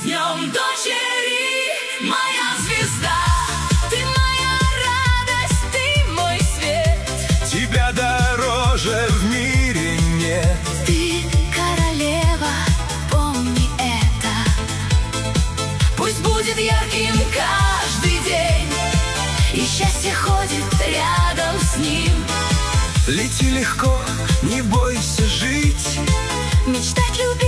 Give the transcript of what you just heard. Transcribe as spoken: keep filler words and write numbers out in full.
С днем дочери, моя звезда, ты моя радость, ты мой свет. Тебя дороже в мире нет. Ты королева, помни это. Пусть будет ярким каждый день, и счастье ходит рядом с ним. Лети легко, не бойся жить, Мечтать, любить